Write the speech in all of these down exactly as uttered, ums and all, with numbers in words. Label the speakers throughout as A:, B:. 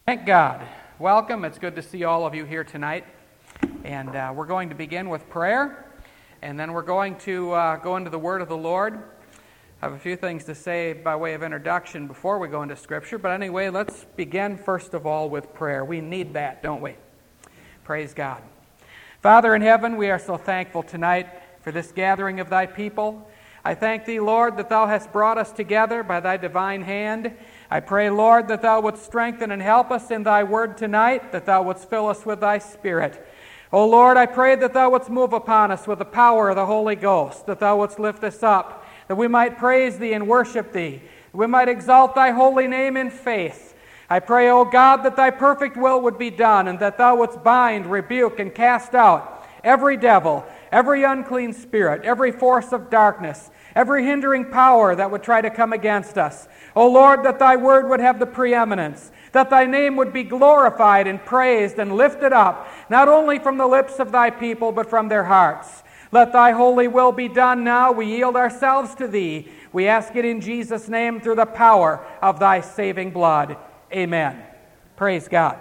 A: Thank God. Welcome. It's good to see all of you here tonight. And uh, we're going to begin with prayer, and then we're going to uh, go into the Word of the Lord. I have a few things to say by way of introduction before we go into Scripture, but anyway, let's begin first of all with prayer. We need that, don't we? Praise God. Father in heaven, we are so thankful tonight for this gathering of thy people. I thank thee, Lord, that thou hast brought us together by thy divine hand. I pray, Lord, that thou wouldst strengthen and help us in thy word tonight, that thou wouldst fill us with thy Spirit. O Lord, I pray that thou wouldst move upon us with the power of the Holy Ghost, that thou wouldst lift us up, that we might praise thee and worship thee, that we might exalt thy holy name in faith. I pray, O God, that thy perfect will would be done, and that thou wouldst bind, rebuke, and cast out every devil, every unclean spirit, every force of darkness, every hindering power that would try to come against us. O Lord, that thy word would have the preeminence, that thy name would be glorified and praised and lifted up, not only from the lips of thy people, but from their hearts. Let thy holy will be done now. We yield ourselves to thee. We ask it in Jesus' name through the power of thy saving blood. Amen. Praise God.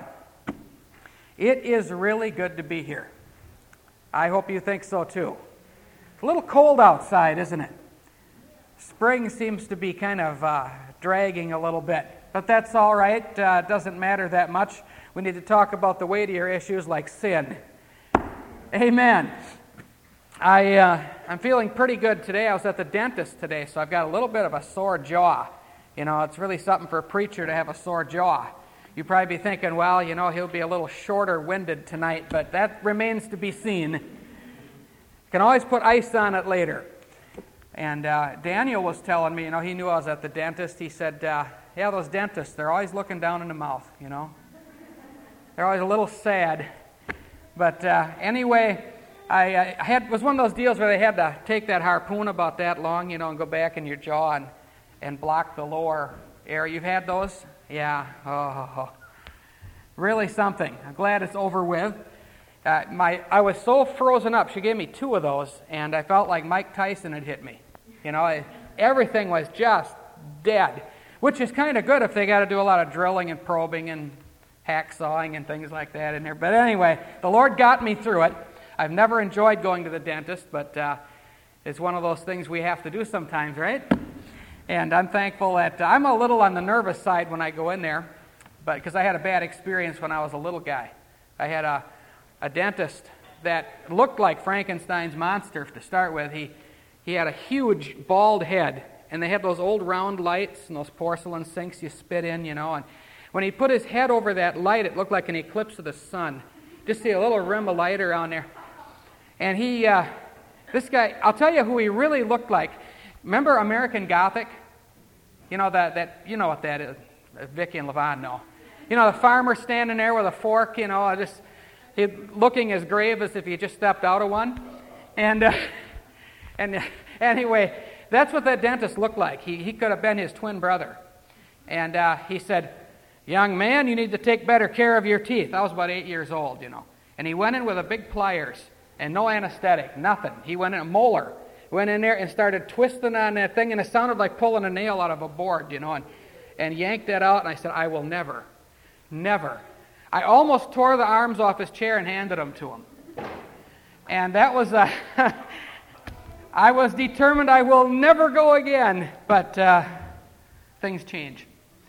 A: It is really good to be here. I hope you think so too. It's a little cold outside, isn't it? Spring seems to be kind of uh, dragging a little bit, but that's all right. Uh, it doesn't matter that much. We need to talk about the weightier issues like sin. Amen. I, uh, I'm feeling pretty good today. I was at the dentist today, so I've got a little bit of a sore jaw. You know, it's really something for a preacher to have a sore jaw. You'd probably be thinking, well, you know, he'll be a little shorter-winded tonight, but that remains to be seen. You can always put ice on it later. And uh, Daniel was telling me, you know, he knew I was at the dentist. He said, uh, yeah, those dentists, they're always looking down in the mouth, you know. They're always a little sad. But uh, anyway, I, I had it was one of those deals where they had to take that harpoon about that long, you know, and go back in your jaw and, and block the lower area. You've had those? Yeah. Oh, really something. I'm glad it's over with. Uh, my I was so frozen up. She gave me two of those, and I felt like Mike Tyson had hit me. You know, I, everything was just dead, which is kind of good if they got to do a lot of drilling and probing and hacksawing and things like that in there. But anyway, the Lord got me through it. I've never enjoyed going to the dentist, but uh, it's one of those things we have to do sometimes, right? And I'm thankful that uh, I'm a little on the nervous side when I go in there, but because I had a bad experience when I was a little guy. I had a, a dentist that looked like Frankenstein's monster to start with. He he had a huge bald head, and they had those old round lights and those porcelain sinks you spit in, you know. And when he put his head over that light, it looked like an eclipse of the sun. Just see a little rim of light around there. And he, uh, this guy, I'll tell you who he really looked like. Remember American Gothic? You know that, that you know what that is. Vicky and Levon know. You know, the farmer standing there with a fork, you know, just he, looking as grave as if he just stepped out of one. And uh, and uh, anyway, that's what that dentist looked like. He he could have been his twin brother. And uh, he said, "Young man, you need to take better care of your teeth." I was about eight years old, you know. And he went in with a big pliers and no anesthetic, nothing. He went in a molar. Went in there and started twisting on that thing, and it sounded like pulling a nail out of a board, you know, and, and yanked that out, and I said, I will never, never. I almost tore the arms off his chair and handed them to him. And that was, uh, I was determined I will never go again, but uh, things change.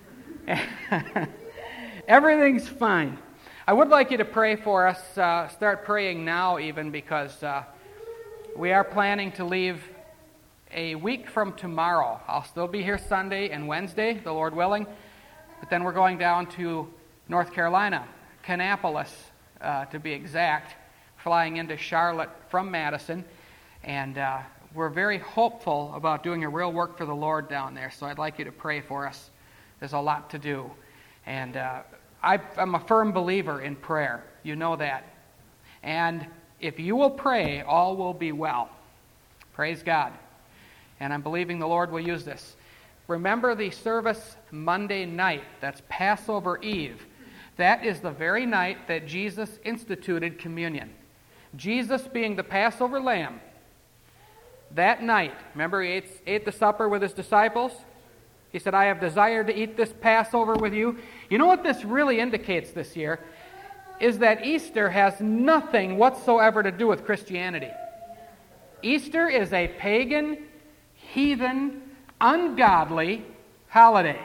A: Everything's fine. I would like you to pray for us, uh, start praying now even, because Uh, we are planning to leave a week from tomorrow. I'll still be here Sunday and Wednesday, the Lord willing, but then we're going down to North Carolina, Kannapolis uh, to be exact, flying into Charlotte from Madison, and uh, we're very hopeful about doing a real work for the Lord down there, so I'd like you to pray for us. There's a lot to do, and uh, I, I'm a firm believer in prayer. You know that. And if you will pray, all will be well. Praise God. And I'm believing the Lord will use this. Remember the service Monday night. That's Passover Eve. That is the very night that Jesus instituted communion. Jesus being the Passover lamb. That night, remember he ate, ate the supper with his disciples? He said, I have desired to eat this Passover with you. You know what this really indicates this year? Is that Easter has nothing whatsoever to do with Christianity. Easter is a pagan, heathen, ungodly holiday.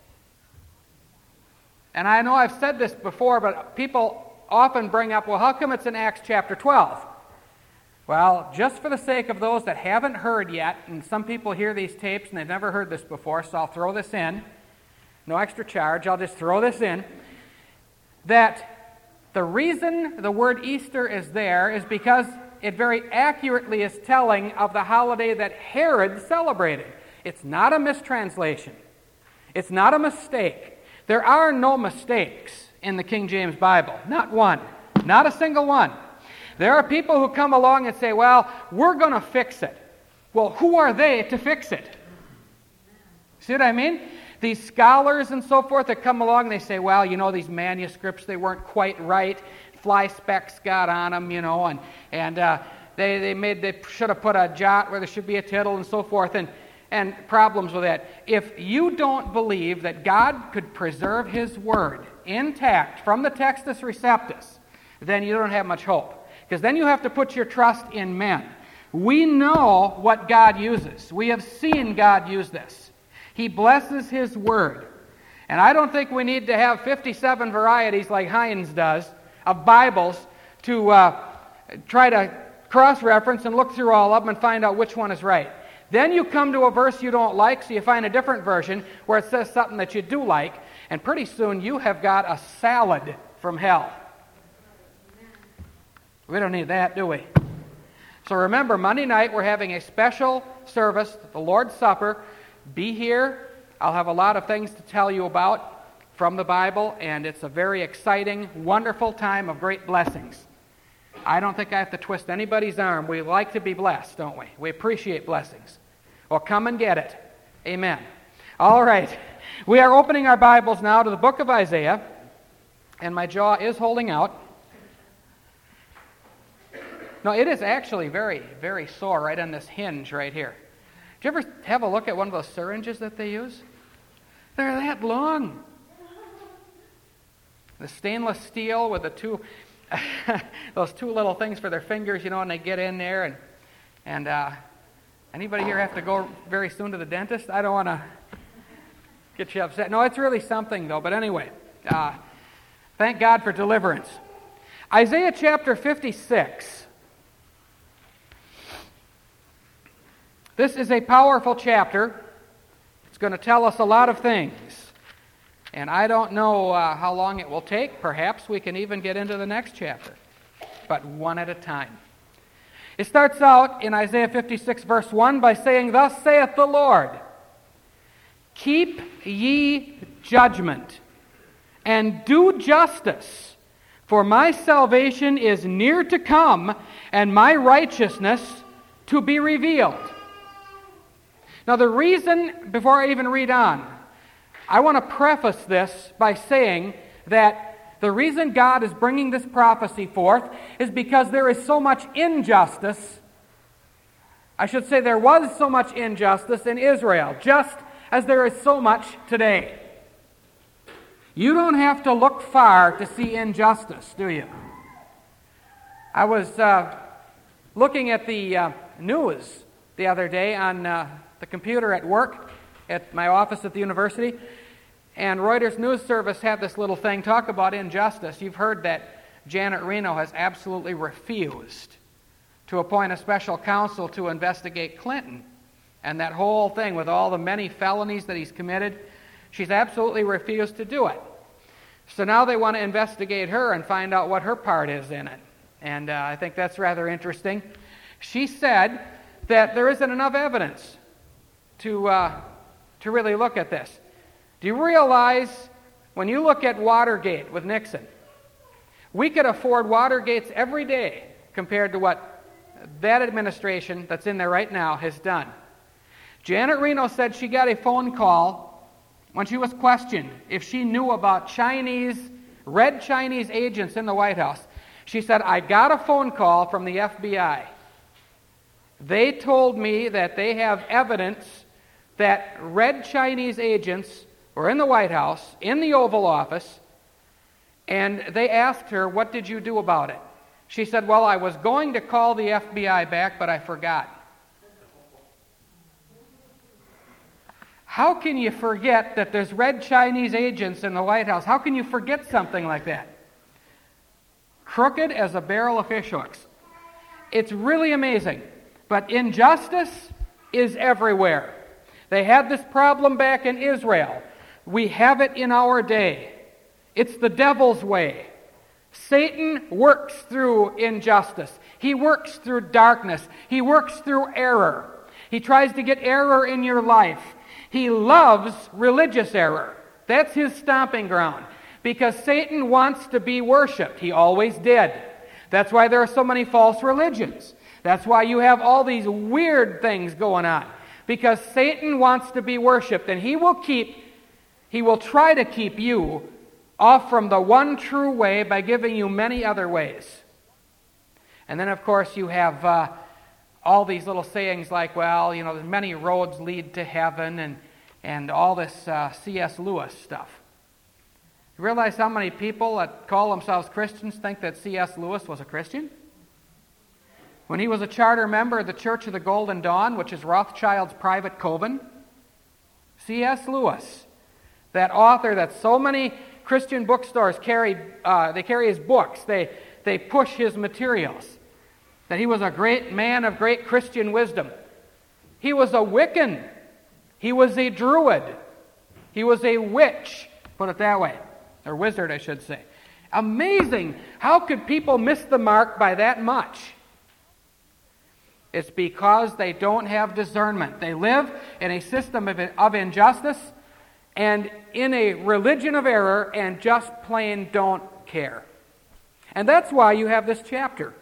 A: And I know I've said this before, but people often bring up, well, how come it's in Acts chapter twelve? Well, just for the sake of those that haven't heard yet, and some people hear these tapes and they've never heard this before, so I'll throw this in. No extra charge, I'll just throw this in. That the reason the word Easter is there is because it very accurately is telling of the holiday that Herod celebrated. It's not a mistranslation. It's not a mistake. There are no mistakes in the King James Bible. Not one. Not a single one. There are people who come along and say, well, we're going to fix it. Well, who are they to fix it? See what I mean? These scholars and so forth that come along, they say, well, you know, these manuscripts, they weren't quite right. Fly specks got on them, you know, and, and uh, they, they made they should have put a jot where there should be a tittle and so forth, and, and problems with that. If you don't believe that God could preserve His Word intact from the Textus Receptus, then you don't have much hope. Because then you have to put your trust in men. We know what God uses. We have seen God use this. He blesses His Word. And I don't think we need to have fifty-seven varieties like Heinz does of Bibles to uh, try to cross-reference and look through all of them and find out which one is right. Then you come to a verse you don't like, so you find a different version where it says something that you do like, and pretty soon you have got a salad from hell. We don't need that, do we? So remember, Monday night we're having a special service, the Lord's Supper. Be here. I'll have a lot of things to tell you about from the Bible, and it's a very exciting, wonderful time of great blessings. I don't think I have to twist anybody's arm. We like to be blessed, don't we? We appreciate blessings. Well, come and get it. Amen. All right. We are opening our Bibles now to the book of Isaiah, and my jaw is holding out. No, it is actually very, very sore right on this hinge right here. Did you ever have a look at one of those syringes that they use? They're that long. The stainless steel with the two, those two little things for their fingers, you know, and they get in there. And, and uh, anybody here have to go very soon to the dentist? I don't want to get you upset. No, it's really something, though. But anyway, uh, thank God for deliverance. Isaiah chapter fifty-six. This is a powerful chapter. It's going to tell us a lot of things. And I don't know uh, how long it will take. Perhaps we can even get into the next chapter. But one at a time. It starts out in Isaiah fifty-six verse one by saying, Thus saith the Lord, Keep ye judgment, and do justice, for my salvation is near to come, and my righteousness to be revealed. Now the reason, before I even read on, I want to preface this by saying that the reason God is bringing this prophecy forth is because there is so much injustice. I should say there was so much injustice in Israel, just as there is so much today. You don't have to look far to see injustice, do you? I was uh, looking at the uh, news the other day on uh, the computer at work, at my office at the university, and Reuters News Service had this little thing talk about injustice. You've heard that Janet Reno has absolutely refused to appoint a special counsel to investigate Clinton and that whole thing with all the many felonies that he's committed. She's absolutely refused to do it. So now they want to investigate her and find out what her part is in it. And uh, I think that's rather interesting. She said that there isn't enough evidence to uh, to really look at this. Do you realize when you look at Watergate with Nixon, we could afford Watergates every day compared to what that administration that's in there right now has done. Janet Reno said she got a phone call when she was questioned if she knew about Chinese, red Chinese agents in the White House. She said, I got a phone call from the F B I. They told me that they have evidence that red Chinese agents were in the White House, in the Oval Office, and they asked her, "What did you do about it?" She said, "Well, I was going to call the F B I back, but I forgot." How can you forget that there's red Chinese agents in the White House? How can you forget something like that? Crooked as a barrel of fish hooks. It's really amazing. But injustice is everywhere. They had this problem back in Israel. We have it in our day. It's the devil's way. Satan works through injustice. He works through darkness. He works through error. He tries to get error in your life. He loves religious error. That's his stomping ground. Because Satan wants to be worshipped. He always did. That's why there are so many false religions. That's why you have all these weird things going on. Because Satan wants to be worshipped, and he will keep, he will try to keep you off from the one true way by giving you many other ways. And then, of course, you have uh, all these little sayings like, well, you know, many roads lead to heaven, and, and all this uh, C S Lewis stuff. You realize how many people that call themselves Christians think that C S Lewis was a Christian? When he was a charter member of the Church of the Golden Dawn, which is Rothschild's private coven, C S Lewis, that author that so many Christian bookstores carry, uh, they carry his books, they, they push his materials, that he was a great man of great Christian wisdom. He was a Wiccan. He was a Druid. He was a witch, put it that way, or wizard, I should say. Amazing. How could people miss the mark by that much? It's because they don't have discernment. They live in a system of, of injustice and in a religion of error and just plain don't care. And that's why you have this chapter.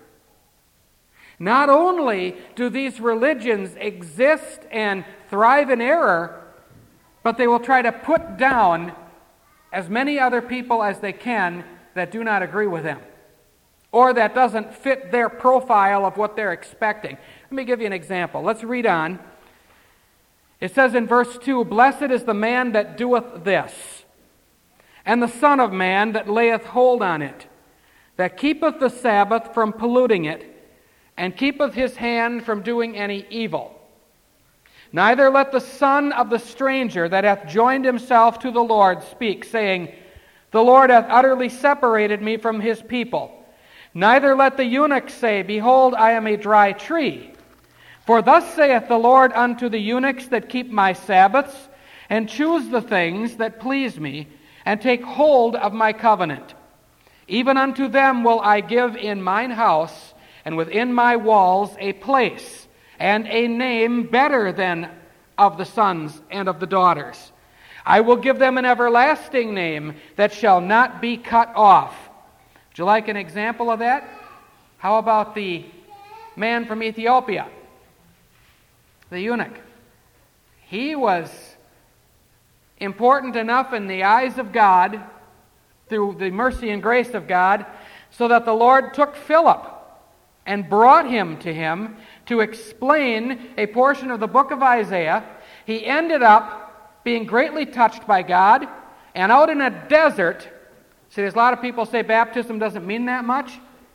A: Not only do these religions exist and thrive in error, but they will try to put down as many other people as they can that do not agree with them, or that doesn't fit their profile of what they're expecting. Let me give you an example. Let's read on. It says in verse two, "Blessed is the man that doeth this, and the Son of Man that layeth hold on it, that keepeth the Sabbath from polluting it, and keepeth his hand from doing any evil. Neither let the son of the stranger that hath joined himself to the Lord speak, saying, The Lord hath utterly separated me from his people. Neither let the eunuch say, Behold, I am a dry tree. For thus saith the Lord unto the eunuchs that keep my Sabbaths, and choose the things that please me, and take hold of my covenant. Even unto them will I give in mine house, and within my walls a place, and a name better than of the sons and of the daughters. I will give them an everlasting name that shall not be cut off." Would you like an example of that? How about the man from Ethiopia, the eunuch? He was important enough in the eyes of God, through the mercy and grace of God, so that the Lord took Philip and brought him to him to explain a portion of the book of Isaiah. He ended up being greatly touched by God, and out in a desert, see, there's a lot of people say baptism doesn't mean that much.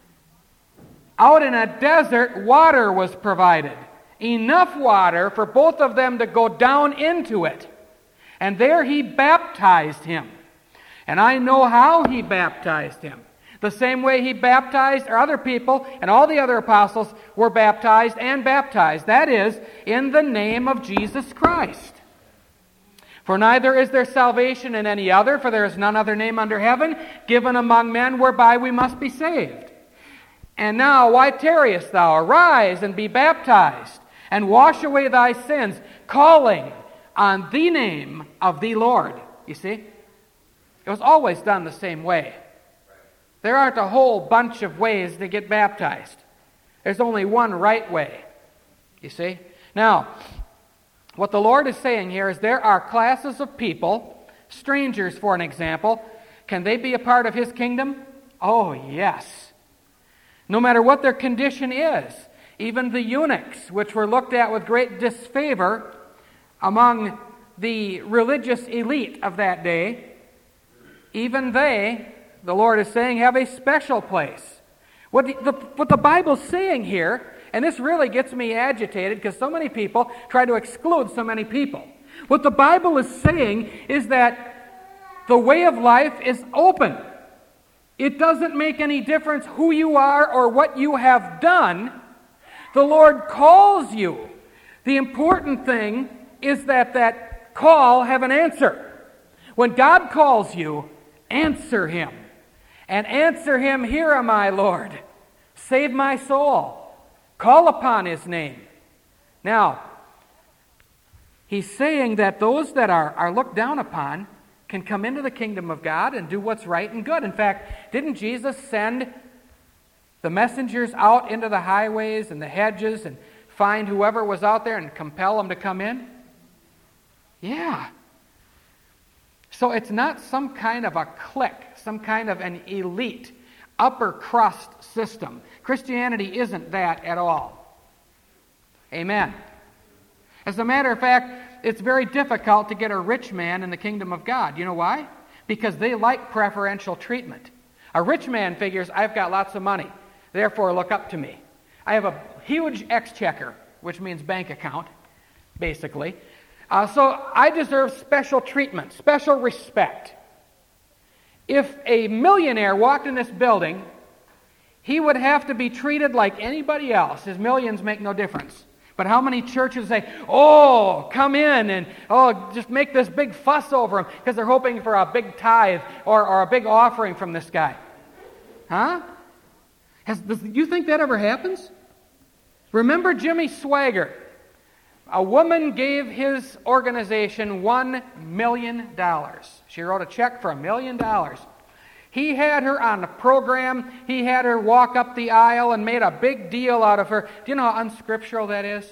A: Out in a desert, water was provided. Enough water for both of them to go down into it. And there he baptized him. And I know how he baptized him. The same way he baptized other people, and all the other apostles were baptized and baptized. That is, in the name of Jesus Christ. For neither is there salvation in any other, for there is none other name under heaven given among men whereby we must be saved. And now, why tarriest thou? Arise and be baptized, and wash away thy sins, calling on the name of the Lord. You see? It was always done the same way. There aren't a whole bunch of ways to get baptized. There's only one right way. You see? Now, what the Lord is saying here is there are classes of people, strangers for an example. Can they be a part of His kingdom? Oh, yes. No matter what their condition is. Even the eunuchs, which were looked at with great disfavor among the religious elite of that day, even they, the Lord is saying, have a special place. What the, the, what the Bible's saying here, and this really gets me agitated because so many people try to exclude so many people. What the Bible is saying is that the way of life is open. It doesn't make any difference who you are or what you have done. The Lord calls you. The important thing is that that call have an answer. When God calls you, answer Him. And answer Him, "Here am I, Lord. Save my soul." Call upon His name. Now, He's saying that those that are, are looked down upon can come into the kingdom of God and do what's right and good. In fact, didn't Jesus send the messengers out into the highways and the hedges and find whoever was out there and compel them to come in? Yeah. So it's not some kind of a clique, some kind of an elite, upper crust system. Christianity isn't that at all. Amen. As a matter of fact, it's very difficult to get a rich man in the kingdom of God. You know why? Because they like preferential treatment. A rich man figures, I've got lots of money, therefore look up to me. I have a huge exchequer, which means bank account, basically. Uh, so I deserve special treatment, special respect. If a millionaire walked in this building, he would have to be treated like anybody else. His millions make no difference. But how many churches say, "Oh, come in and oh, just make this big fuss over him," because they're hoping for a big tithe or, or a big offering from this guy? Huh? Has, does, do you think that ever happens? Remember Jimmy Swaggart. A woman gave his organization one million dollars. She wrote a check for a million dollars. He had her on the program. He had her walk up the aisle and made a big deal out of her. Do you know how unscriptural that is?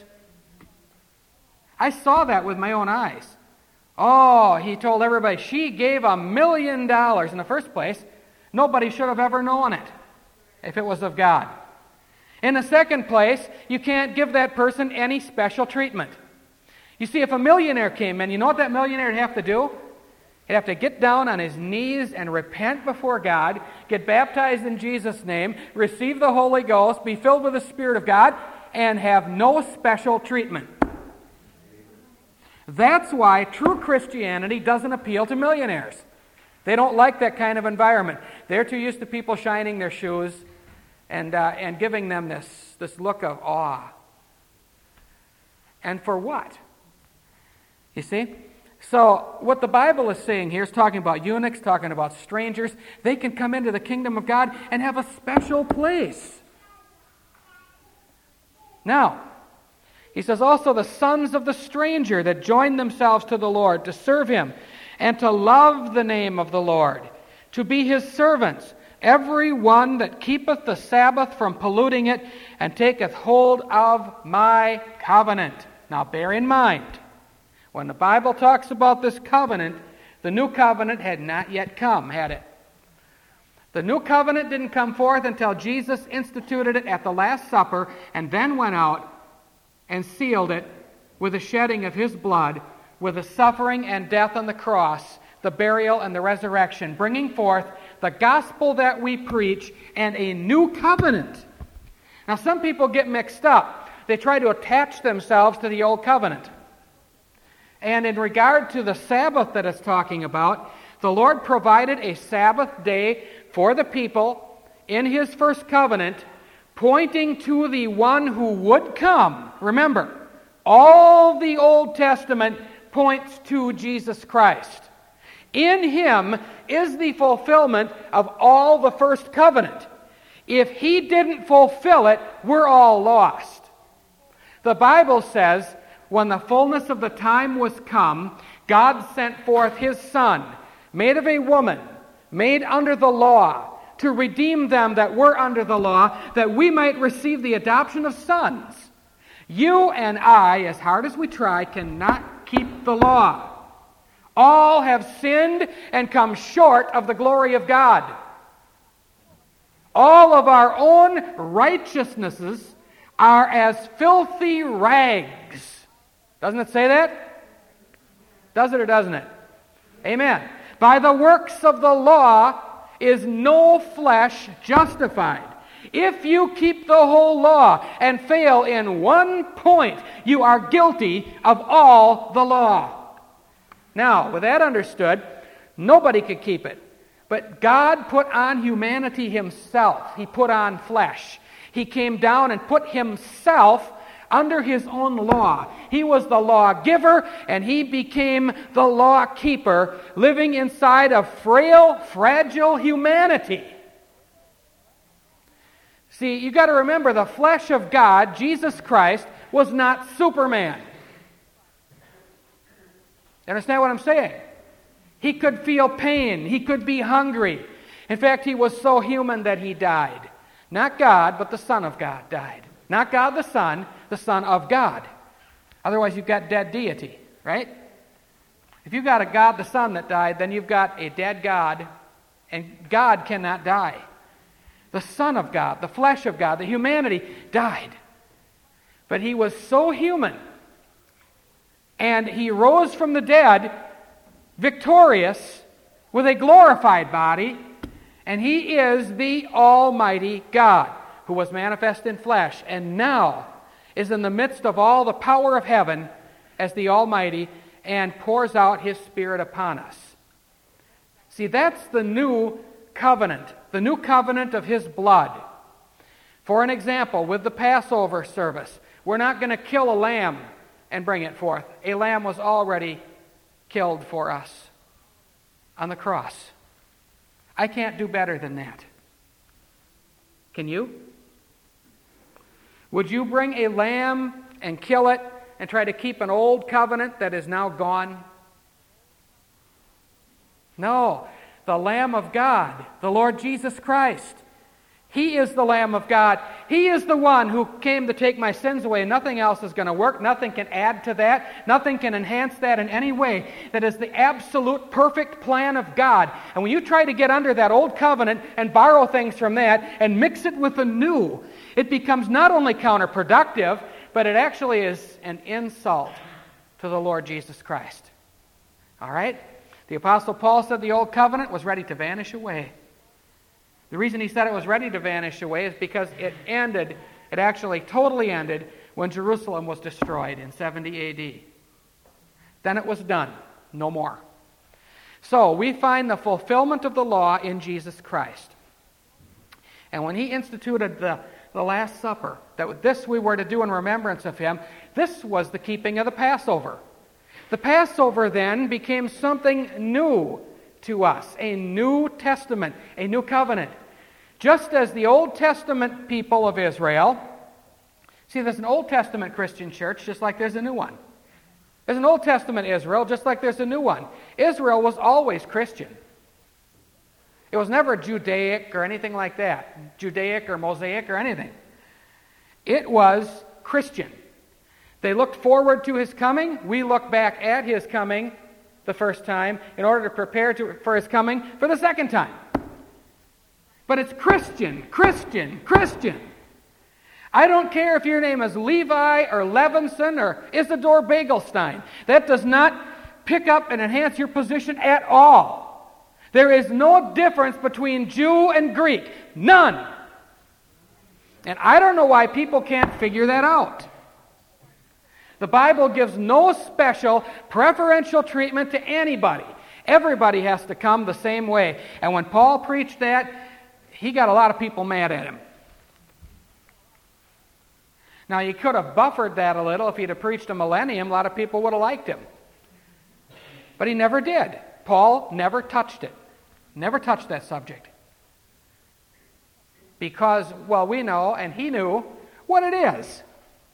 A: I saw that with my own eyes. Oh, he told everybody, she gave a million dollars. In the first place, nobody should have ever known it if it was of God. In the second place, you can't give that person any special treatment. You see, if a millionaire came in, you know what that millionaire would have to do? He'd have to get down on his knees and repent before God, get baptized in Jesus' name, receive the Holy Ghost, be filled with the Spirit of God, and have no special treatment. That's why true Christianity doesn't appeal to millionaires. They don't like that kind of environment. They're too used to people shining their shoes and uh, and giving them this, this look of awe. And for what? You see? So what the Bible is saying here is talking about eunuchs, talking about strangers. They can come into the kingdom of God and have a special place. Now, he says also the sons of the stranger that join themselves to the Lord to serve Him and to love the name of the Lord, to be His servants. Every one that keepeth the Sabbath from polluting it and taketh hold of my covenant. Now bear in mind, when the Bible talks about this covenant, the new covenant had not yet come, had it? The new covenant didn't come forth until Jesus instituted it at the Last Supper and then went out and sealed it with the shedding of His blood, with the suffering and death on the cross, the burial and the resurrection, bringing forth the gospel that we preach and a new covenant. Now some people get mixed up. They try to attach themselves to the old covenant. And in regard to the Sabbath that it's talking about, the Lord provided a Sabbath day for the people in His first covenant, pointing to the one who would come. Remember, all the Old Testament points to Jesus Christ. In Him is the fulfillment of all the first covenant. If He didn't fulfill it, we're all lost. The Bible says, when the fullness of the time was come, God sent forth His Son, made of a woman, made under the law, to redeem them that were under the law, that we might receive the adoption of sons. You and I, as hard as we try, cannot keep the law. All have sinned and come short of the glory of God. All of our own righteousnesses are as filthy rags. Doesn't it say that? Does it or doesn't it? Amen. By the works of the law is no flesh justified. If you keep the whole law and fail in one point, you are guilty of all the law. Now, with that understood, nobody could keep it. But God put on humanity himself. He put on flesh. He came down and put himself under his own law. He was the lawgiver, and he became the law keeper, living inside of frail, fragile humanity. See, you've got to remember, the flesh of God, Jesus Christ, was not Superman. You understand what I'm saying? He could feel pain. He could be hungry. In fact, he was so human that he died. Not God, but the Son of God died. Not God the Son, the Son of God. Otherwise, you've got dead deity, right? If you've got a God the Son that died, then you've got a dead God, and God cannot die. The Son of God, the flesh of God, the humanity died. But he was so human, and he rose from the dead victorious with a glorified body, and he is the Almighty God who was manifest in flesh and now is in the midst of all the power of heaven as the Almighty and pours out his Spirit upon us. See, that's the new covenant, the new covenant of his blood. For an example, with the Passover service, we're not going to kill a lamb and bring it forth. A lamb was already killed for us on the cross. I can't do better than that. Can you? Would you bring a lamb and kill it and try to keep an old covenant that is now gone? No. The Lamb of God, the Lord Jesus Christ. He is the Lamb of God. He is the one who came to take my sins away. Nothing else is going to work. Nothing can add to that. Nothing can enhance that in any way. That is the absolute perfect plan of God. And when you try to get under that old covenant and borrow things from that and mix it with the new, it becomes not only counterproductive, but it actually is an insult to the Lord Jesus Christ. All right? The Apostle Paul said the old covenant was ready to vanish away. The reason he said it was ready to vanish away is because it ended, it actually totally ended when Jerusalem was destroyed in seventy A D. Then it was done. No more. So we find the fulfillment of the law in Jesus Christ. And when he instituted the, the Last Supper, that this we were to do in remembrance of him, this was the keeping of the Passover. The Passover then became something new to us, a New Testament, a new covenant. Just as the Old Testament people of Israel, see, there's an Old Testament Christian church just like there's a new one. There's an Old Testament Israel just like there's a new one. Israel was always Christian. It was never Judaic or anything like that, Judaic or Mosaic or anything. It was Christian. They looked forward to his coming. We look back at his coming the first time in order to prepare to, for his coming for the second time. But it's Christian, Christian, Christian. I don't care if your name is Levi or Levinson or Isidore Bagelstein. That does not pick up and enhance your position at all. There is no difference between Jew and Greek. None. And I don't know why people can't figure that out. The Bible gives no special preferential treatment to anybody. Everybody has to come the same way. And when Paul preached that, he got a lot of people mad at him. Now, you could have buffered that a little. If he'd have preached a millennium, a lot of people would have liked him. But he never did. Paul never touched it. Never touched that subject. Because, well, we know, and he knew, what it is.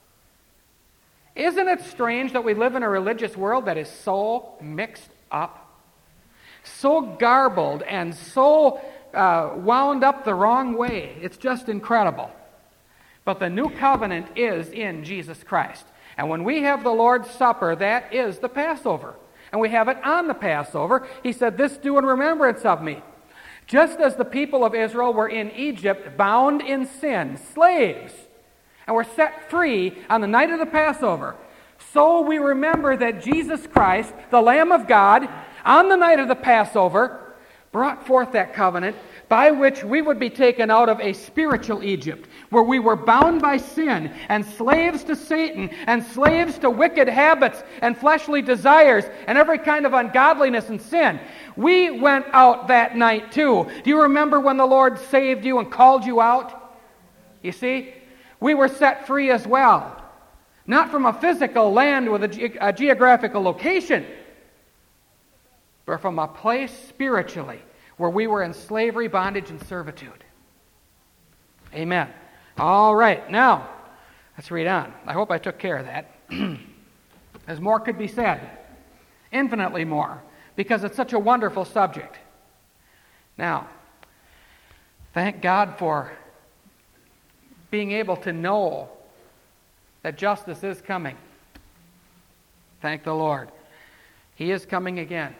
A: Isn't it strange that we live in a religious world that is so mixed up, so garbled, and so uh, wound up the wrong way? It's just incredible. But the new covenant is in Jesus Christ. And when we have the Lord's Supper, that is the Passover. And we have it on the Passover. He said, "This do in remembrance of me." Just as the people of Israel were in Egypt, bound in sin, slaves, and were set free on the night of the Passover. So we remember that Jesus Christ, the Lamb of God, on the night of the Passover, brought forth that covenant by which we would be taken out of a spiritual Egypt, where we were bound by sin and slaves to Satan and slaves to wicked habits and fleshly desires and every kind of ungodliness and sin. We went out that night too. Do you remember when the Lord saved you and called you out? You see, we were set free as well. Not from a physical land with a, ge- a geographical location, but from a place spiritually where we were in slavery, bondage, and servitude. Amen. All right, now, let's read on. I hope I took care of that. As more could be said, infinitely more, because it's such a wonderful subject. Now, thank God for being able to know that justice is coming. Thank the Lord. He is coming again.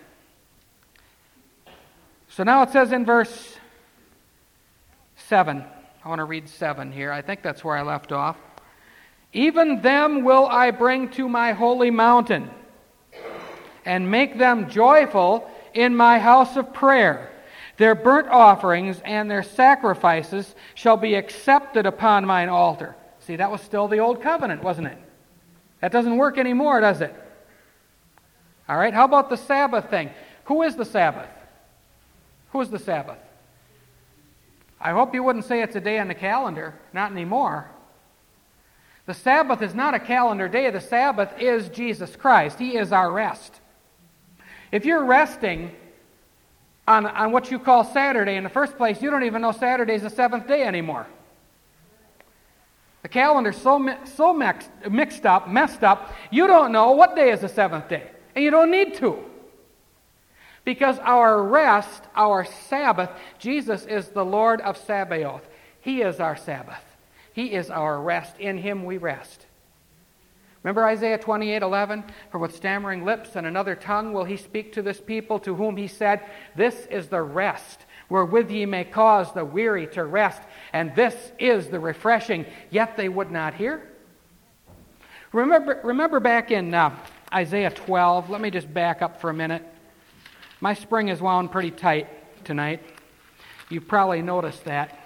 A: So now it says in verse seven, I want to read seven here. I think that's where I left off. Even them will I bring to my holy mountain, and make them joyful in my house of prayer. Their burnt offerings and their sacrifices shall be accepted upon mine altar. See, that was still the old covenant, wasn't it? That doesn't work anymore, does it? All right, how about the Sabbath thing? Who is the Sabbath? Who is the Sabbath? I hope you wouldn't say it's a day on the calendar. Not anymore. The Sabbath is not a calendar day. The Sabbath is Jesus Christ. He is our rest. If you're resting on, on what you call Saturday, in the first place, you don't even know Saturday is the seventh day anymore. The calendar's so, so mixed, mixed up, messed up, you don't know what day is the seventh day. And you don't need to. Because our rest, our Sabbath, Jesus is the Lord of Sabaoth. He is our Sabbath. He is our rest. In Him we rest. Remember Isaiah twenty-eight eleven? For with stammering lips and another tongue will He speak to this people, to whom He said, This is the rest, wherewith ye may cause the weary to rest, and this is the refreshing. Yet they would not hear. Remember, remember back in uh, Isaiah twelve, let me just back up for a minute. My spring is wound pretty tight tonight. You've probably noticed that.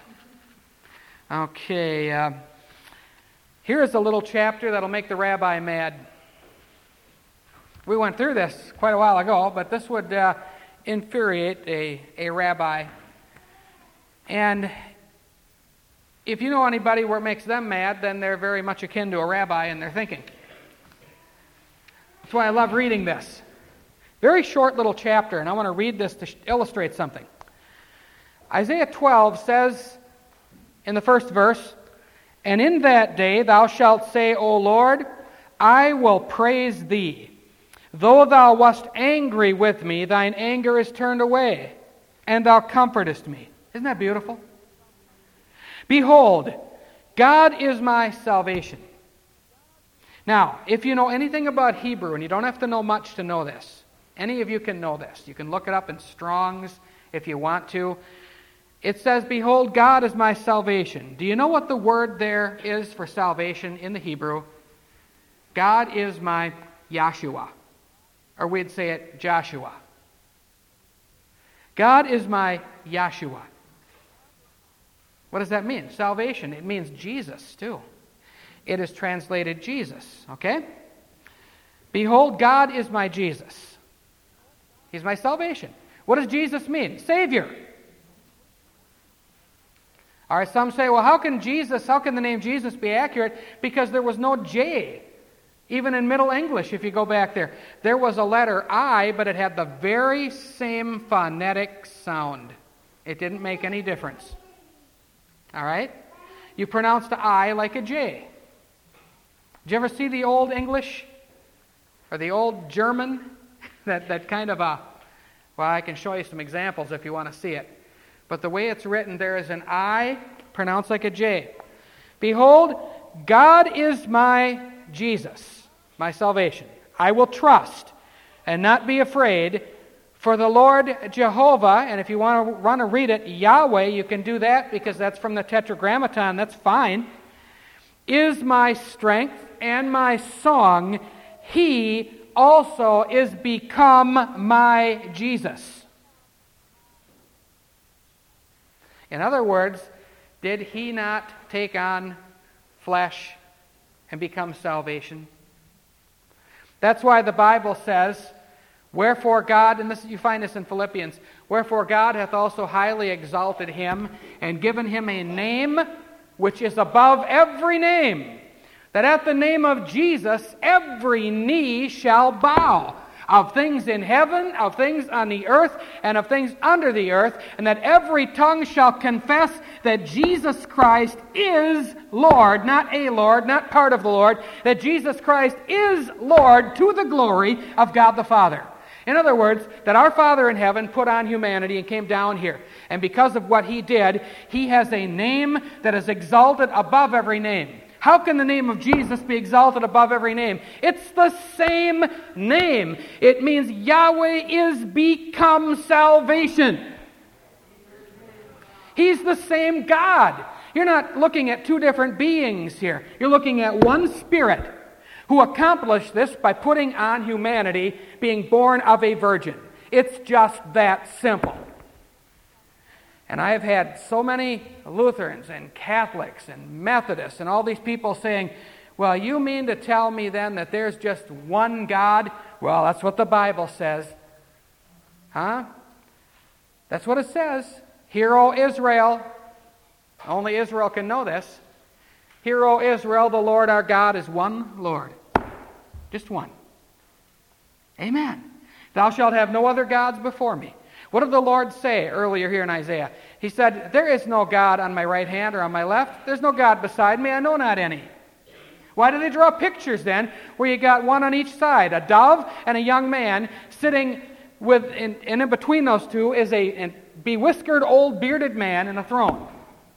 A: Okay, uh, here is a little chapter that'll make the rabbi mad. We went through this quite a while ago, but this would uh, infuriate a, a rabbi. And if you know anybody where it makes them mad, then they're very much akin to a rabbi in their thinking. That's why I love reading this. Very short little chapter, and I want to read this to illustrate something. Isaiah twelve says in the first verse, And in that day thou shalt say, O Lord, I will praise thee. Though thou wast angry with me, thine anger is turned away, and thou comfortest me. Isn't that beautiful? Behold, God is my salvation. Now, if you know anything about Hebrew, and you don't have to know much to know this, any of you can know this. You can look it up in Strong's if you want to. It says, Behold, God is my salvation. Do you know what the word there is for salvation in the Hebrew? God is my Yahshua. Or we'd say it Joshua. God is my Yahshua. What does that mean? Salvation. It means Jesus, too. It is translated Jesus, okay? Behold, God is my Jesus. He's my salvation. What does Jesus mean? Savior. All right, some say, well, how can Jesus, how can the name Jesus be accurate? Because there was no J. Even in Middle English, if you go back there, there was a letter I, but it had the very same phonetic sound. It didn't make any difference. All right? You pronounce the I like a J. Did you ever see the Old English? Or the Old German? That that kind of a, well, I can show you some examples if you want to see it. But the way it's written, there is an I pronounced like a J. Behold, God is my Jesus, my salvation. I will trust and not be afraid, for the Lord Jehovah, and if you want to want to read it, Yahweh, you can do that because that's from the Tetragrammaton, that's fine, is my strength and my song, he also is become my Jesus. In other words, did he not take on flesh and become salvation? That's why the Bible says, wherefore God, and this you find this in Philippians, wherefore God hath also highly exalted him and given him a name which is above every name, that at the name of Jesus every knee shall bow, of things in heaven, of things on the earth, and of things under the earth, and that every tongue shall confess that Jesus Christ is Lord, not a Lord, not part of the Lord, that Jesus Christ is Lord to the glory of God the Father. In other words, that our Father in heaven put on humanity and came down here. And because of what he did, he has a name that is exalted above every name. How can the name of Jesus be exalted above every name? It's the same name. It means Yahweh is become salvation. He's the same God. You're not looking at two different beings here. You're looking at one Spirit who accomplished this by putting on humanity, being born of a virgin. It's just that simple. And I have had so many Lutherans and Catholics and Methodists and all these people saying, well, you mean to tell me then that there's just one God? Well, that's what the Bible says. Huh? That's what it says. Hear, O Israel. Only Israel can know this. Hear, O Israel, the Lord our God is one Lord. Just one. Amen. Thou shalt have no other gods before me. What did the Lord say earlier here in Isaiah? He said, there is no God on my right hand or on my left. There's no God beside me. I know not any. Why do they draw pictures then where you got one on each side, a dove and a young man sitting with, and in between those two is a bewhiskered old bearded man in a throne?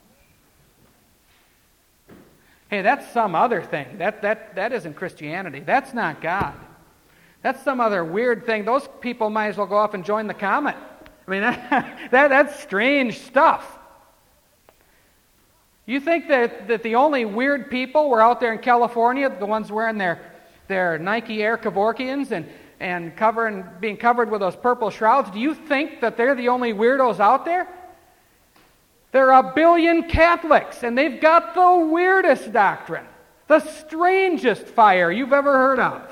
A: Hey, that's some other thing. That, that, that isn't Christianity. That's not God. That's some other weird thing. Those people might as well go off and join the comet. I mean, that, that that's strange stuff. You think that, that the only weird people were out there in California, the ones wearing their, their Nike Air Kevorkians and, and covering, being covered with those purple shrouds? Do you think that they're the only weirdos out there? There are a billion Catholics, and they've got the weirdest doctrine, the strangest fire you've ever heard of.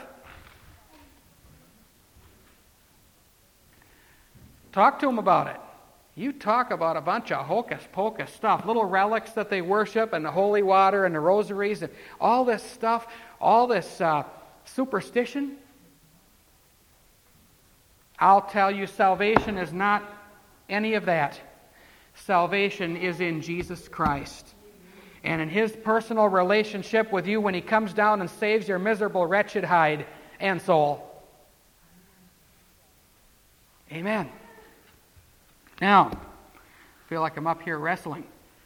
A: Talk to them about it. You talk about a bunch of hocus-pocus stuff, little relics that they worship, and the holy water, and the rosaries, and all this stuff, all this uh, superstition. I'll tell you, salvation is not any of that. Salvation is in Jesus Christ. And in His personal relationship with you when He comes down and saves your miserable, wretched hide and soul. Amen. Now, I feel like I'm up here wrestling.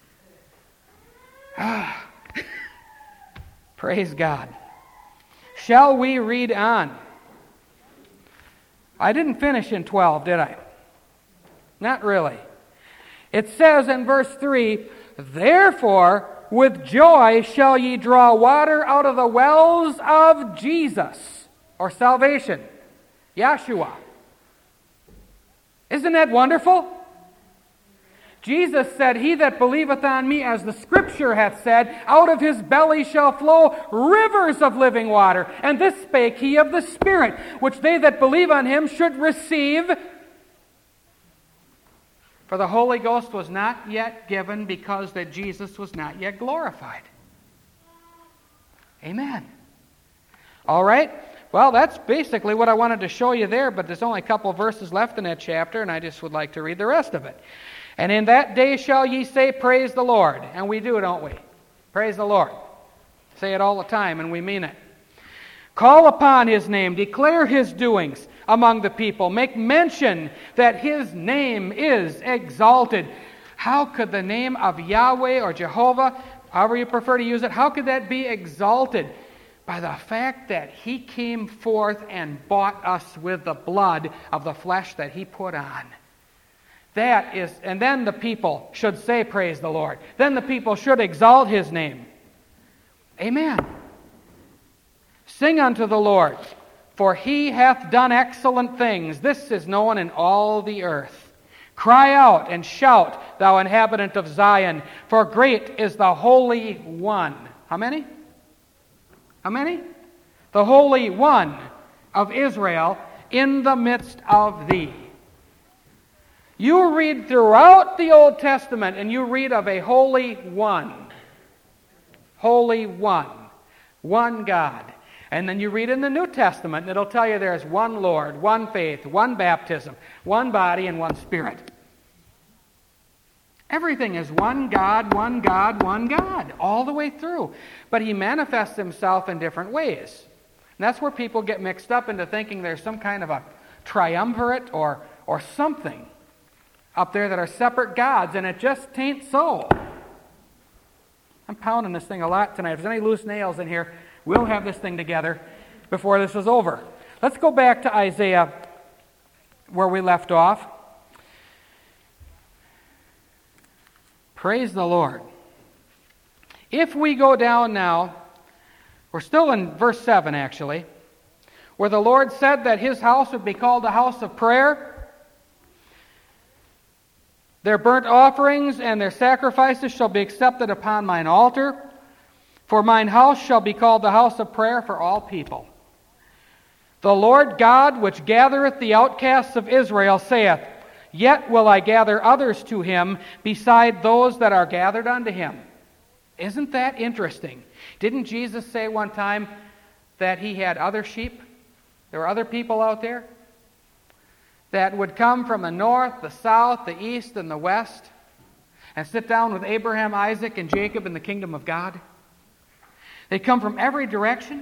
A: Praise God. Shall we read on? I didn't finish in twelve, did I? Not really. It says in verse three, therefore with joy shall ye draw water out of the wells of Jesus, or salvation, Yeshua. Isn't that wonderful? Jesus said, he that believeth on me, as the Scripture hath said, out of his belly shall flow rivers of living water. And this spake he of the Spirit, which they that believe on him should receive. For the Holy Ghost was not yet given because that Jesus was not yet glorified. Amen. All right. Well, that's basically what I wanted to show you there, but there's only a couple verses left in that chapter, and I just would like to read the rest of it. And in that day shall ye say, praise the Lord. And we do, don't we? Praise the Lord. Say it all the time, and we mean it. Call upon His name, declare His doings among the people. Make mention that His name is exalted. How could the name of Yahweh or Jehovah, however you prefer to use it, how could that be exalted? By the fact that He came forth and bought us with the blood of the flesh that He put on. That is, and then the people should say, praise the Lord. Then the people should exalt His name. Amen. Sing unto the Lord. For he hath done excellent things. This is known in all the earth. Cry out and shout, thou inhabitant of Zion, for great is the Holy One. How many? How many? The Holy One of Israel in the midst of thee. You read throughout the Old Testament and you read of a Holy One. Holy One. One God. And then you read in the New Testament and it'll tell you there's one Lord, one faith, one baptism, one body, and one Spirit. Everything is one God, one God, one God, all the way through. But He manifests Himself in different ways. And that's where people get mixed up into thinking there's some kind of a triumvirate or, or something up there that are separate gods, and it just ain't so. I'm pounding this thing a lot tonight. If there's any loose nails in here, we'll have this thing together before this is over. Let's go back to Isaiah where we left off. Praise the Lord. If we go down now, we're still in verse seven actually, where the Lord said that His house would be called a house of prayer. Their burnt offerings and their sacrifices shall be accepted upon mine altar. For mine house shall be called the house of prayer for all people. The Lord God, which gathereth the outcasts of Israel, saith, Yet will I gather others to Him beside those that are gathered unto Him. Isn't that interesting? Didn't Jesus say one time that He had other sheep? There were other people out there that would come from the north, the south, the east, and the west and sit down with Abraham, Isaac, and Jacob in the kingdom of God. They come from every direction.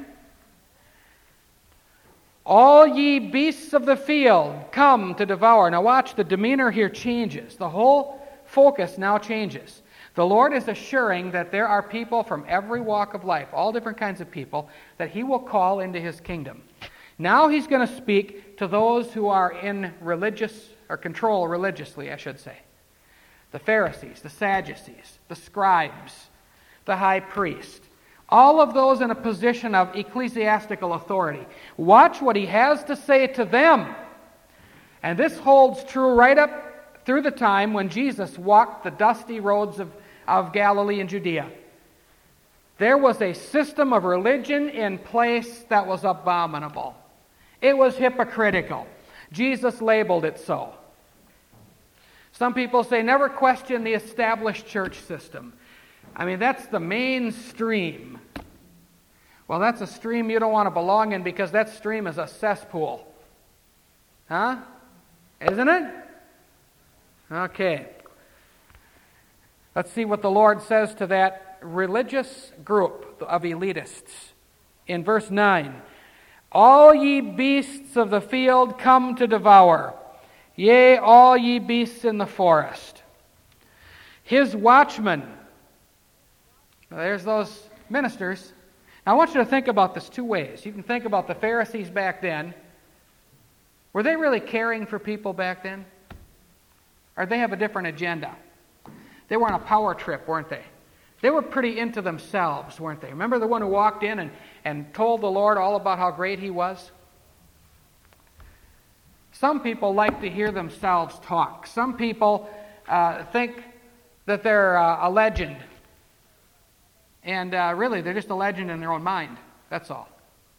A: All ye beasts of the field come to devour. Now watch, the demeanor here changes. The whole focus now changes. The Lord is assuring that there are people from every walk of life, all different kinds of people, that He will call into His kingdom. Now He's going to speak to those who are in religious, or control religiously, I should say. The Pharisees, the Sadducees, the scribes, the high priest. All of those in a position of ecclesiastical authority. Watch what He has to say to them. And this holds true right up through the time when Jesus walked the dusty roads of, of Galilee and Judea. There was a system of religion in place that was abominable. It was hypocritical. Jesus labeled it so. Some people say, never question the established church system. I mean, that's the mainstream. Well, that's a stream you don't want to belong in because that stream is a cesspool. Huh? Isn't it? Okay. Let's see what the Lord says to that religious group of elitists. In verse nine, All ye beasts of the field come to devour, yea, all ye beasts in the forest. His watchmen. Now, there's those ministers. Now, I want you to think about this two ways. You can think about the Pharisees back then. Were they really caring for people back then? Or did they have a different agenda? They were on a power trip, weren't they? They were pretty into themselves, weren't they? Remember the one who walked in and, and told the Lord all about how great He was? Some people like to hear themselves talk. Some people uh, think that they're uh, a legend. And uh, really, they're just a legend in their own mind. That's all.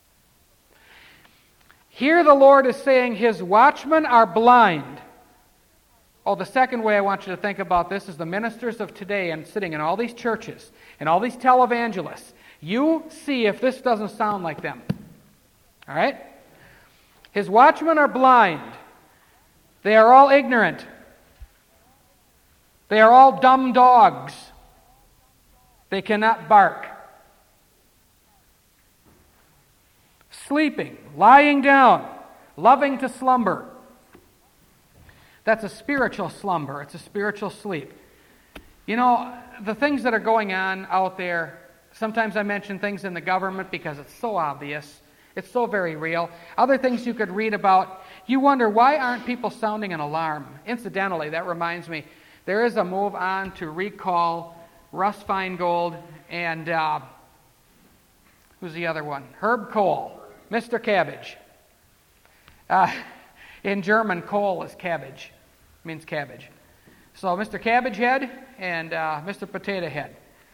A: Here the Lord is saying His watchmen are blind. Oh, the second way I want you to think about this is the ministers of today and sitting in all these churches and all these televangelists. You see if this doesn't sound like them. All right? His watchmen are blind. They are all ignorant. They are all dumb dogs. They cannot bark. Sleeping, lying down, loving to slumber. That's a spiritual slumber. It's a spiritual sleep. You know, the things that are going on out there, sometimes I mention things in the government because it's so obvious. It's so very real. Other things you could read about, you wonder, why aren't people sounding an alarm? Incidentally, that reminds me, there is a move on to recall Russ Feingold and uh, who's the other one? Herb Cole, Mister Cabbage. Uh, in German, Kohl is cabbage. It means cabbage. So Mister Cabbage Head and uh, Mister Potato Head.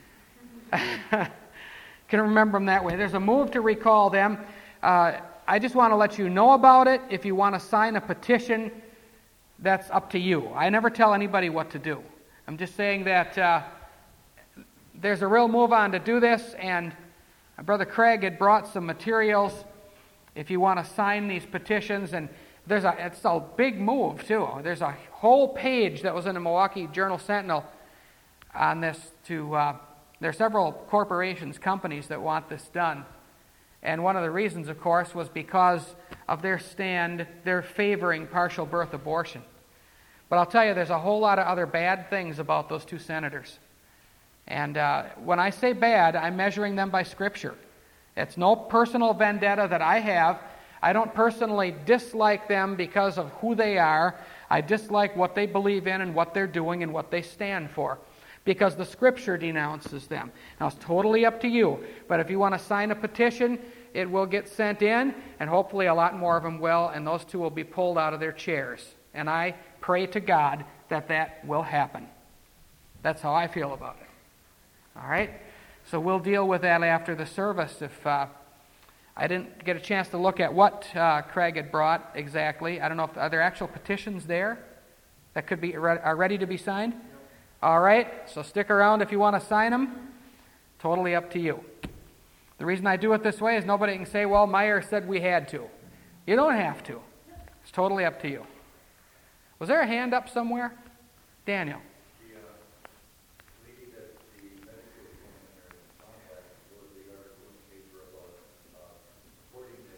A: Can remember them that way. There's a move to recall them. Uh, I just want to let you know about it. If you want to sign a petition, that's up to you. I never tell anybody what to do. I'm just saying that uh, there's a real move on to do this, and Brother Craig had brought some materials if you want to sign these petitions, and there's a it's a big move too. There's a whole page that was in the Milwaukee Journal-Sentinel on this. To uh, there are several corporations, companies that want this done, and one of the reasons, of course, was because of their stand. They're favoring partial birth abortion. But I'll tell you, there's a whole lot of other bad things about those two senators. And uh, when I say bad, I'm measuring them by Scripture. It's no personal vendetta that I have. I don't personally dislike them because of who they are. I dislike what they believe in and what they're doing and what they stand for, because the Scripture denounces them. Now, it's totally up to you. But if you want to sign a petition, it will get sent in, and hopefully a lot more of them will, and those two will be pulled out of their chairs. And I pray to God that that will happen. That's how I feel about it. All right? So we'll deal with that after the service. If uh, I didn't get a chance to look at what uh, Craig had brought exactly. I don't know if are there actual petitions there that could be are ready to be signed? All right, so stick around if you want to sign them. Totally up to you. The reason I do it this way is nobody can say, well, Meyer said we had to. You don't have to. It's totally up to you. Was there a hand up somewhere? Daniel.
B: The uh, lady that the medical examiner contacted wrote the article in the paper about uh, supporting the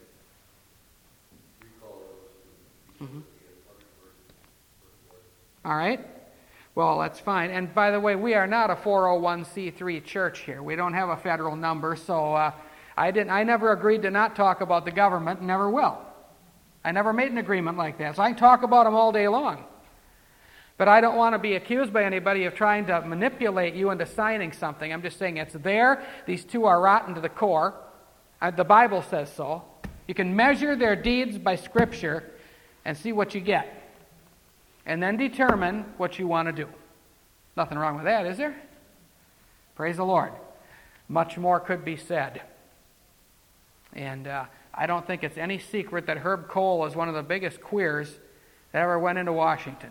B: recall of those students.
A: Mm-hmm. All right. Well, that's fine. And by the way, we are not a four oh one c three church here. We don't have a federal number, so uh, I didn't. I never agreed to not talk about the government, and never will. I never made an agreement like that, so I can talk about them all day long. But I don't want to be accused by anybody of trying to manipulate you into signing something. I'm just saying it's there. These two are rotten to the core. Uh, the Bible says so. You can measure their deeds by Scripture and see what you get, and then determine what you want to do. Nothing wrong with that, is there? Praise the Lord. Much more could be said. And uh, I don't think it's any secret that Herb Kohl is one of the biggest queers that ever went into Washington.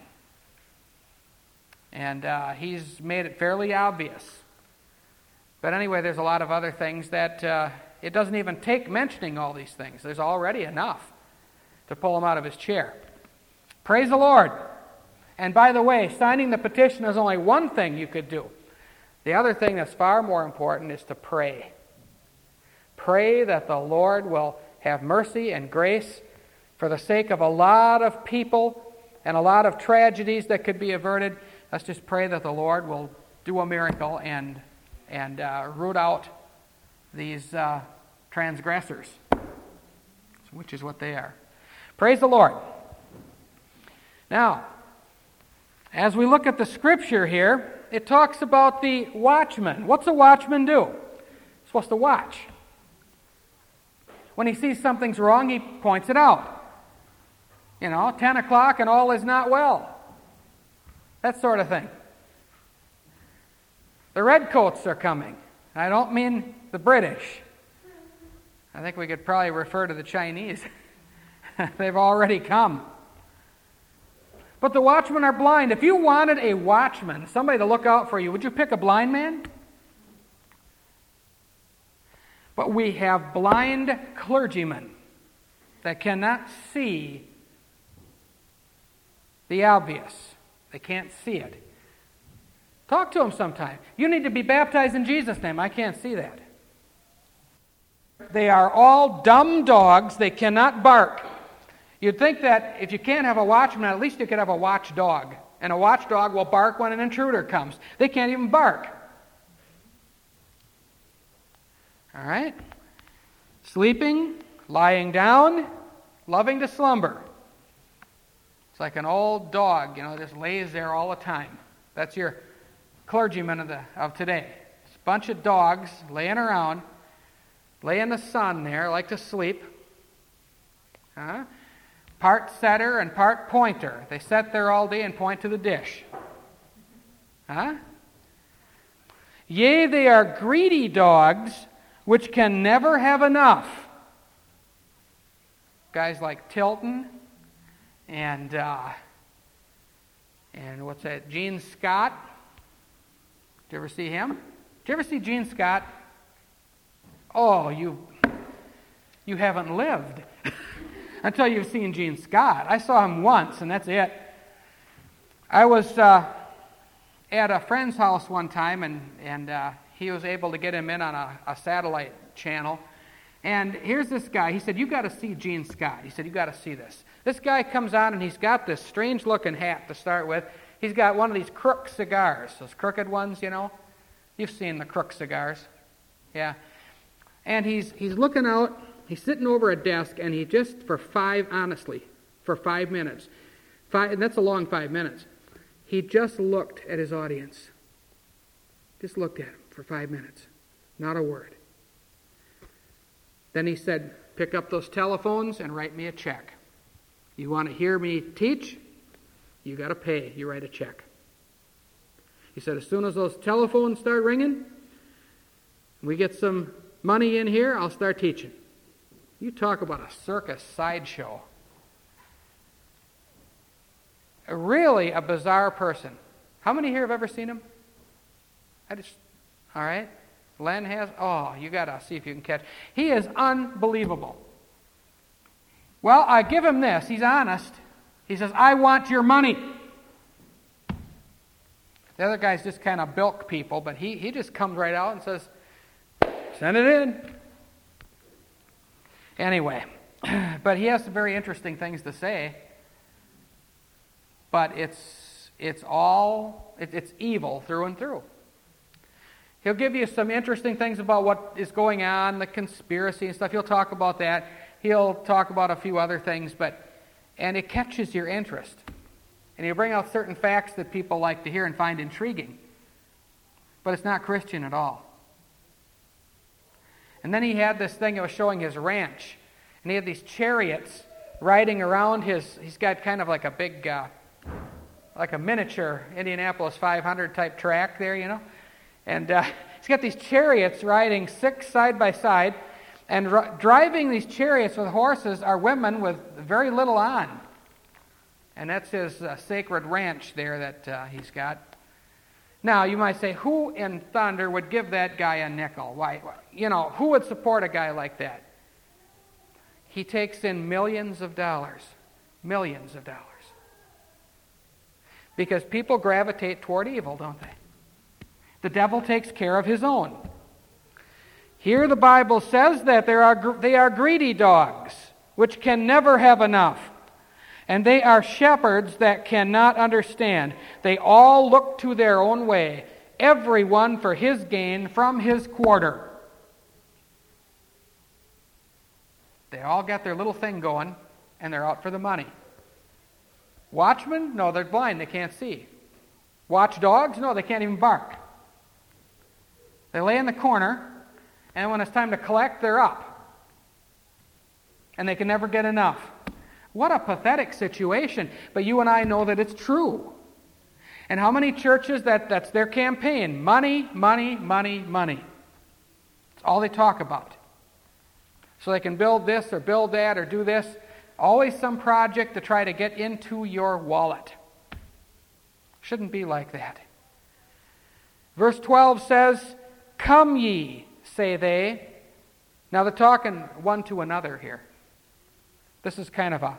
A: And uh, he's made it fairly obvious. But anyway, there's a lot of other things that uh, it doesn't even take mentioning all these things. There's already enough to pull him out of his chair. Praise the Lord. And by the way, signing the petition is only one thing you could do. The other thing that's far more important is to pray. Pray that the Lord will have mercy and grace for the sake of a lot of people and a lot of tragedies that could be averted. Let's just pray that the Lord will do a miracle and and uh, root out these uh, transgressors, which is what they are. Praise the Lord. Now, as we look at the Scripture here, it talks about the watchman. What's a watchman do? He's supposed to watch. When he sees something's wrong, he points it out. You know, ten o'clock and all is not well. That sort of thing. The redcoats are coming. I don't mean the British. I think we could probably refer to the Chinese. They've already come. But the watchmen are blind. If you wanted a watchman, somebody to look out for you, would you pick a blind man? But we have blind clergymen that cannot see the obvious. They can't see it. Talk to them sometime. You need to be baptized in Jesus' name. I can't see that. They are all dumb dogs. They cannot bark. You'd think that if you can't have a watchman, at least you could have a watchdog. And a watchdog will bark when an intruder comes. They can't even bark. All right? Sleeping, lying down, loving to slumber. It's like an old dog, you know, just lays there all the time. That's your clergyman of the of today. It's a bunch of dogs laying around, lay in the sun there, like to sleep. Huh? part setter and part pointer. They sit there all day and point to the dish. Huh? Yea, they are greedy dogs, which can never have enough. Guys like Tilton and uh, and what's that? Gene Scott. Did you ever see him? Did you ever see Gene Scott? Oh, you you haven't lived until you've seen Gene Scott. I saw him once, and that's it. I was uh, at a friend's house one time, and and uh, he was able to get him in on a, a satellite channel. And here's this guy. He said, "You got to see Gene Scott." He said, "You got to see this." This guy comes on, and he's got this strange-looking hat to start with. He's got one of these crook cigars, those crooked ones, you know. You've seen the crook cigars, yeah. And he's he's looking out. He's sitting over a desk, and he just for five, honestly, for five minutes, five. And that's a long five minutes. He just looked at his audience. Just looked at him for five minutes, not a word. Then he said, "Pick up those telephones and write me a check. You want to hear me teach? You got to pay. You write a check." He said, "As soon as those telephones start ringing, we get some money in here, I'll start teaching." You talk about a circus sideshow. Really a bizarre person. How many here have ever seen him? I just, all right. Len has. Oh, you got to see if you can catch. He is unbelievable. Well, I give him this. He's honest. He says, "I want your money." The other guys just kind of bilk people, but he, he just comes right out and says, "Send it in." Anyway, but he has some very interesting things to say. But it's it's all, it, it's evil through and through. He'll give you some interesting things about what is going on, the conspiracy and stuff. He'll talk about that. He'll talk about a few other things, but and it catches your interest. And he'll bring out certain facts that people like to hear and find intriguing. But it's not Christian at all. And then he had this thing that was showing his ranch. And he had these chariots riding around his, he's got kind of like a big, uh, like a miniature Indianapolis five hundred type track there, you know. And uh, he's got these chariots riding six side by side. And r- driving these chariots with horses are women with very little on. And that's his uh, sacred ranch there that uh, he's got. Now, you might say, who in thunder would give that guy a nickel? Why, you know, who would support a guy like that? He takes in millions of dollars. Millions of dollars. Because people gravitate toward evil, don't they? The devil takes care of his own. Here the Bible says that there are, they are greedy dogs, which can never have enough. And they are shepherds that cannot understand. They all look to their own way, everyone for his gain from his quarter. They all got their little thing going, and they're out for the money. Watchmen? No, they're blind, they can't see. Watchdogs? No, they can't even bark. They lay in the corner, and when it's time to collect, they're up. And they can never get enough. What a pathetic situation, but you and I know that it's true. And how many churches, that, that's their campaign? Money, money, money, money. That's all they talk about. So they can build this or build that or do this. Always some project to try to get into your wallet. Shouldn't be like that. Verse twelve says, "Come ye," say they. Now they're talking one to another here. This is kind of a,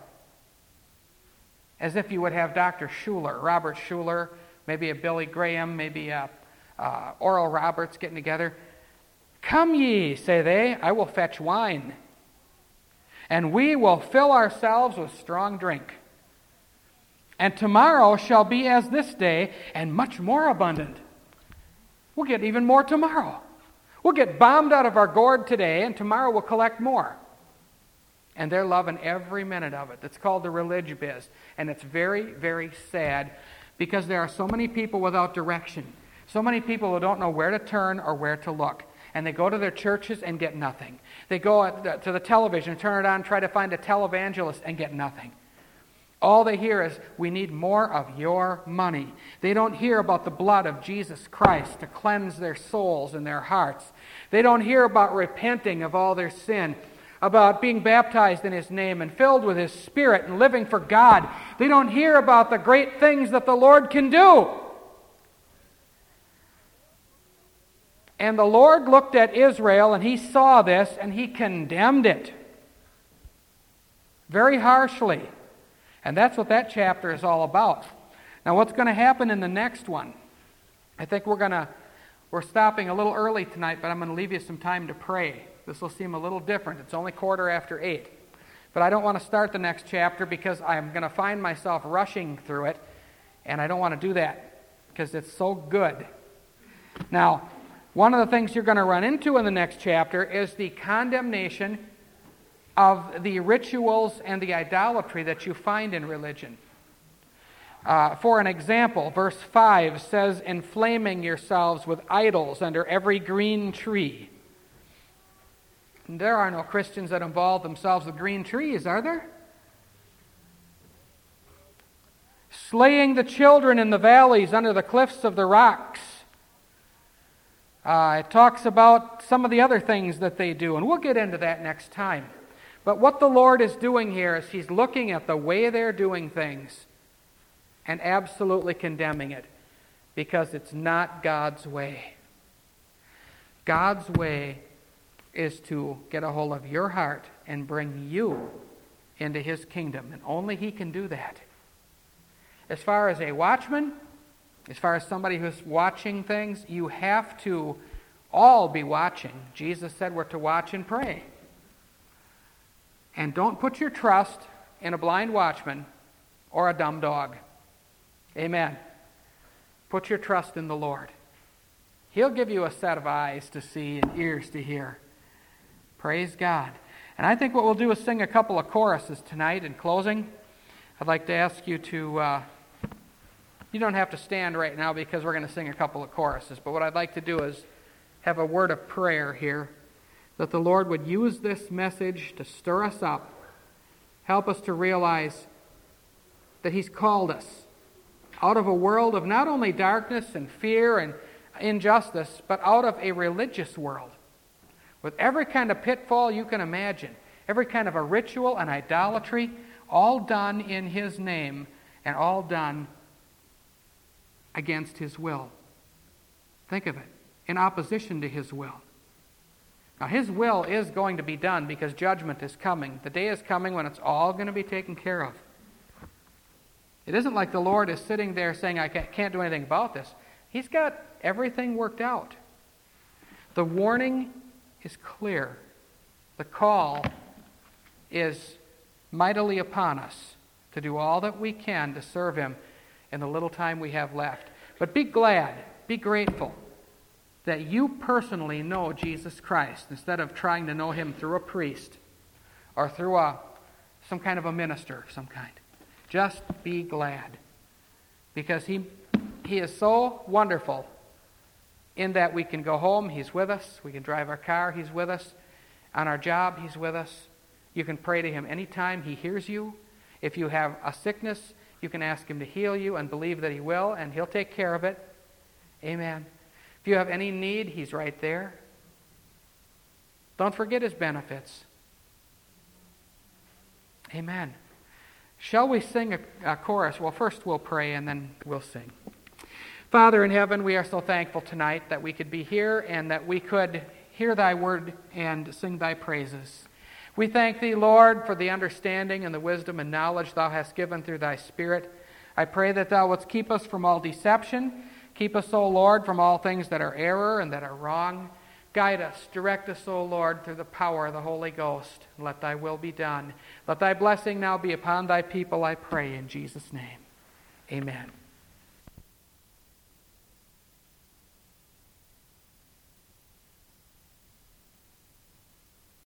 A: as if you would have Doctor Schuller, Robert Schuller, maybe a Billy Graham, maybe a uh, Oral Roberts getting together. "Come ye," say they, "I will fetch wine, and we will fill ourselves with strong drink. And tomorrow shall be as this day, and much more abundant." We'll get even more tomorrow. We'll get bombed out of our gourd today, and tomorrow we'll collect more. And they're loving every minute of it. It's called the religion biz. And it's very, very sad because there are so many people without direction. So many people who don't know where to turn or where to look. And they go to their churches and get nothing. They go to the television, turn it on, try to find a televangelist and get nothing. All they hear is, we need more of your money. They don't hear about the blood of Jesus Christ to cleanse their souls and their hearts. They don't hear about repenting of all their sin, about being baptized in His name and filled with His Spirit and living for God. They don't hear about the great things that the Lord can do. And the Lord looked at Israel and He saw this and He condemned it very harshly. And that's what that chapter is all about. Now, what's going to happen in the next one? I think we're going to we're stopping a little early tonight, but I'm going to leave you some time to pray. This will seem a little different. It's only quarter after eight. But I don't want to start the next chapter because I'm going to find myself rushing through it, and I don't want to do that because it's so good. Now, one of the things you're going to run into in the next chapter is the condemnation of the rituals and the idolatry that you find in religion. Uh, for an example, verse five says, inflaming yourselves with idols under every green tree. And there are no Christians that involve themselves with green trees, are there? Slaying the children in the valleys under the cliffs of the rocks. Uh, it talks about some of the other things that they do, and we'll get into that next time. But what the Lord is doing here is He's looking at the way they're doing things and absolutely condemning it because it's not God's way. God's way is to get a hold of your heart and bring you into His kingdom, and only He can do that. As far as a watchman, as far as somebody who's watching things, you have to all be watching. Jesus said we're to watch and pray. And don't put your trust in a blind watchman or a dumb dog. Amen. Put your trust in the Lord. He'll give you a set of eyes to see and ears to hear. Praise God. And I think what we'll do is sing a couple of choruses tonight in closing. I'd like to ask you to, uh, you don't have to stand right now because we're going to sing a couple of choruses, but what I'd like to do is have a word of prayer here, that the Lord would use this message to stir us up, help us to realize that He's called us out of a world of not only darkness and fear and injustice, but out of a religious world with every kind of pitfall you can imagine, every kind of a ritual and idolatry, all done in His name and all done against His will. Think of it, in opposition to His will. Now, His will is going to be done because judgment is coming. The day is coming when it's all going to be taken care of. It isn't like the Lord is sitting there saying, I can't do anything about this. He's got everything worked out. The warning is clear. The call is mightily upon us to do all that we can to serve Him in the little time we have left. But be glad, be grateful that you personally know Jesus Christ instead of trying to know Him through a priest or through a some kind of a minister of some kind. Just be glad, because he, he is so wonderful in that we can go home, He's with us. We can drive our car, He's with us. On our job, He's with us. You can pray to Him anytime. He hears you. If you have a sickness, you can ask Him to heal you and believe that He will, and He'll take care of it. Amen. If you have any need, He's right there. Don't forget His benefits. Amen. Shall we sing a, a chorus? Well, first we'll pray and then we'll sing. Father in heaven, we are so thankful tonight that we could be here and that we could hear Thy word and sing Thy praises. We thank Thee, Lord, for the understanding and the wisdom and knowledge Thou hast given through Thy Spirit. I pray that Thou wouldst keep us from all deception. Keep us, O Lord, from all things that are error and that are wrong. Guide us, direct us, O Lord, through the power of the Holy Ghost. Let Thy will be done. Let Thy blessing now be upon Thy people, I pray, in Jesus' name. Amen.